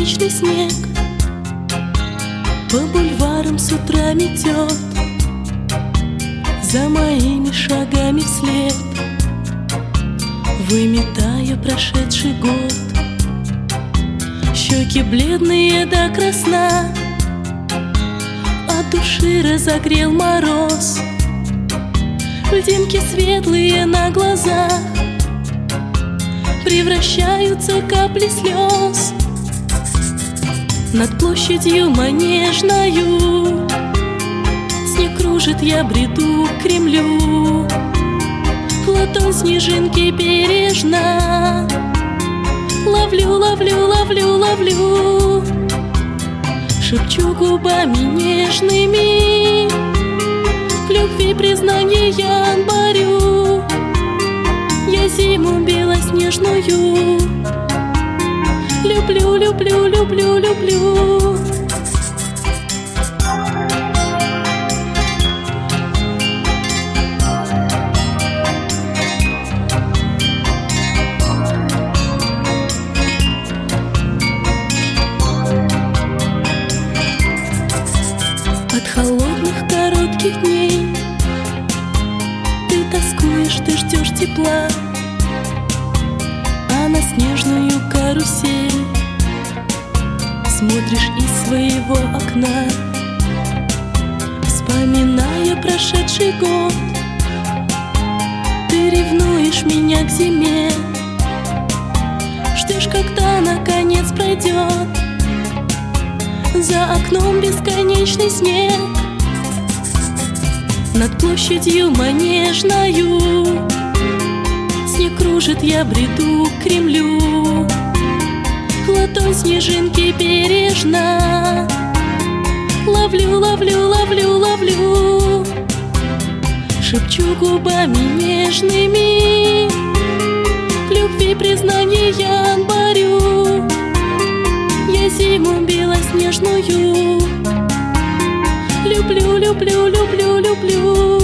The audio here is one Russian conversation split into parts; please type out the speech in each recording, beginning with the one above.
бесконечный снег по бульварам с утра метет, за моими шагами вслед, выметая прошедший год. Щеки бледные до красна, от души разогрел мороз. Льдинки светлые на глазах превращаются капли слез. Над площадью Манежною снег кружит, я бреду к Кремлю. В ладонь снежинки бережно ловлю, ловлю, ловлю, ловлю. Шепчу губами нежными к любви признание январю. Я зиму белоснежную люблю, люблю, люблю, люблю. От холодных коротких дней ты тоскуешь, ты ждешь тепла, а на снежную карусель смотришь из своего окна, вспоминая прошедший год. Ты ревнуешь меня к зиме, ждешь, когда наконец пройдет за окном бесконечный снег. Над площадью Манежною снег кружит, я бреду к Кремлю. В ладонь снежинки бережно ловлю, ловлю, ловлю, ловлю. Шепчу губами нежными к любви признание январю. Я зиму белоснежную люблю, люблю, люблю, люблю.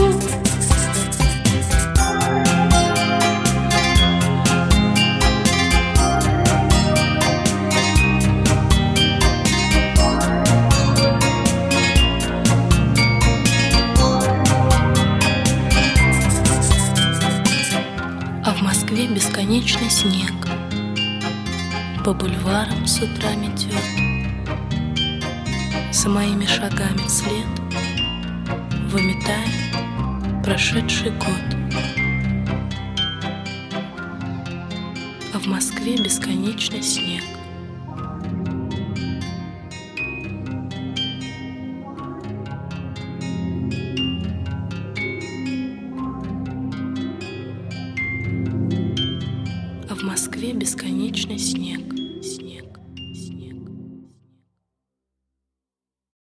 А в Москве бесконечный снег по бульварам с утра метет, за моими шагами вслед, выметая прошедший год. А в Москве бесконечный снег. А в Москве бесконечный снег.